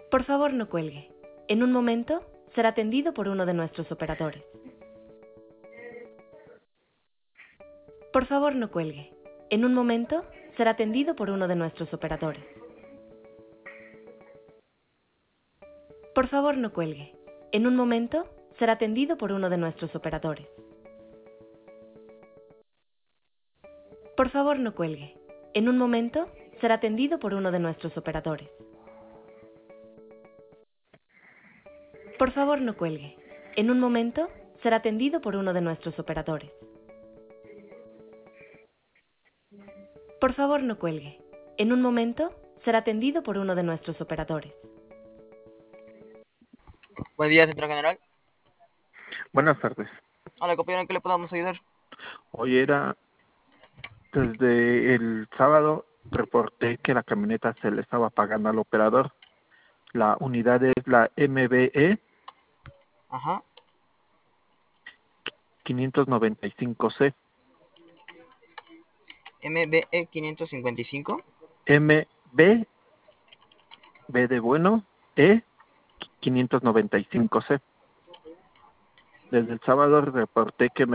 Por favor, no cuelgue. En un momento será atendido por uno de nuestros operadores. Por favor, no cuelgue. En un momento será atendido por uno de nuestros operadores. Por favor, no cuelgue. En un momento será atendido por uno de nuestros operadores. Por favor, no cuelgue. En un momento será atendido por uno de nuestros operadores. Por favor, no cuelgue. En un momento será atendido por uno de nuestros operadores. Por favor, no cuelgue. En un momento será atendido por uno de nuestros operadores. Buen día, Central General. Buenas tardes. Hola, compañero, ¿en qué le podemos ayudar? Hoy era desde el sábado reporté que la camioneta se le estaba pagando al operador. La unidad es la MBE Ajá. 595C. MBE 555. MB, B de bueno, E 595C. Desde el sábado reporté que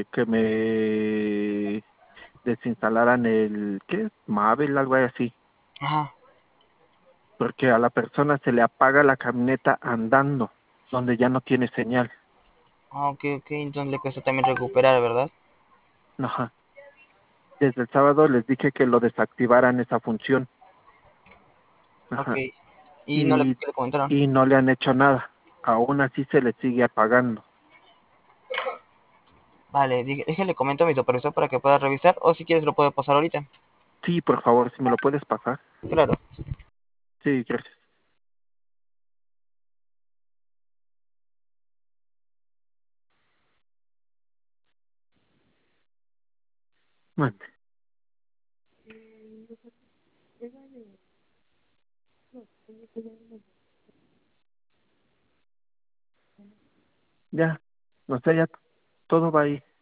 me desinstalaran el, ¿qué es? Mabel, algo así. Ajá. Porque a la persona se le apaga la camioneta andando, donde ya no tiene señal. Ah, ok. Entonces le cuesta también recuperar, ¿verdad? Ajá. Desde el sábado les dije que lo desactivaran esa función. Ok. Ajá. ¿Y no Y, qué le comentaron? y no le han hecho nada. Aún así se le sigue apagando. Vale, déjale comento a mi supervisor para que pueda revisar, o si quieres lo puedo pasar ahorita. Sí, por favor, si me lo puedes pasar. Claro. Sí, gracias. Mande. Ya, no sé, ya todo va ahí.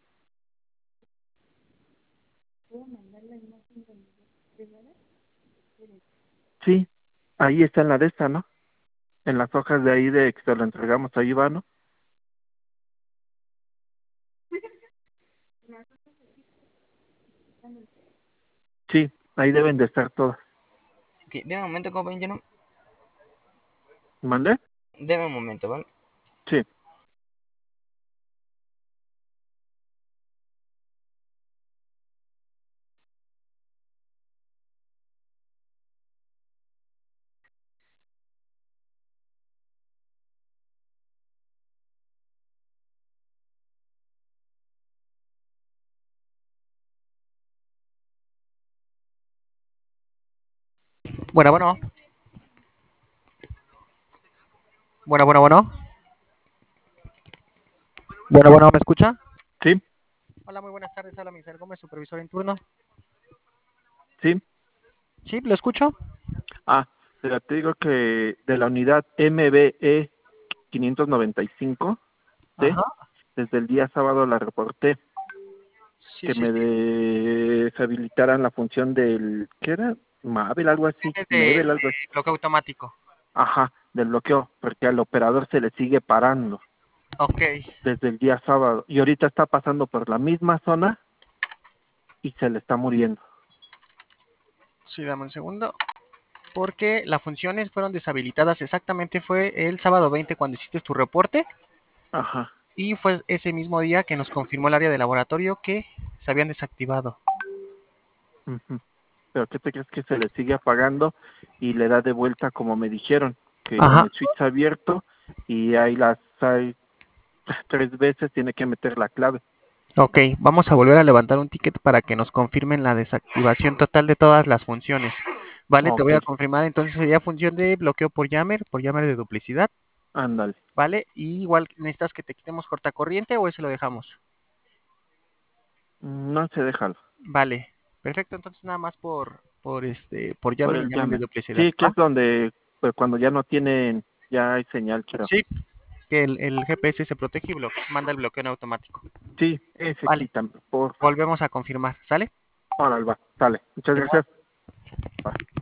Sí, ahí está en la de esta, ¿no? En las hojas de ahí de que se lo entregamos, ahí va, ¿no? Sí, ahí deben de estar todas. Ok, deme un momento, compañero. ¿Mande? Deme un momento, ¿vale? Sí. Bueno, bueno. Bueno. Bueno, ¿me escucha? Sí, Hola, muy buenas tardes. Habla Miguel Gómez, supervisor en turno. sí. Sí, lo escucho. Ah, pero te digo que de la unidad MBE 595, ¿sí? Ajá. Desde el día sábado la reporté, Sí, que sí, me sí. deshabilitaran la función del, ¿qué era? Mabel, algo así, Es de Mebel, algo así. bloqueo automático. Ajá, del bloqueo, porque al operador se le sigue parando Ok. desde el día sábado. Y ahorita está pasando por la misma zona y se le está muriendo. Sí, dame un segundo. Porque las funciones fueron deshabilitadas exactamente fue el sábado 20 cuando hiciste tu reporte Ajá. y fue ese mismo día que nos confirmó el área de laboratorio que se habían desactivado. Ujú. Pero ¿qué te crees que se le sigue apagando y le da de vuelta como me dijeron? Que con Ajá. el switch abierto y ahí hay 3 veces tiene que meter la clave. Ok, vamos a volver a levantar un ticket para que nos confirmen la desactivación total de todas las funciones. Vale, te voy Ok, a confirmar entonces sería función de bloqueo por jammer de duplicidad, ándale. ¿vale? Y igual necesitas que te quitemos cortacorriente o ese lo dejamos. No se déjalo. Vale, perfecto, entonces nada más por Por jammer y el jammer de llame. duplicidad, Sí, que ¿va? es donde, pues cuando ya no tienen, ya hay señal, creo. Sí, que el GPS se protege y manda el bloqueo en automático. Sí, ese Vale, quítame, por favor. volvemos a confirmar, ¿sale? Órale, va, sale. Muchas De nada. gracias. Bye.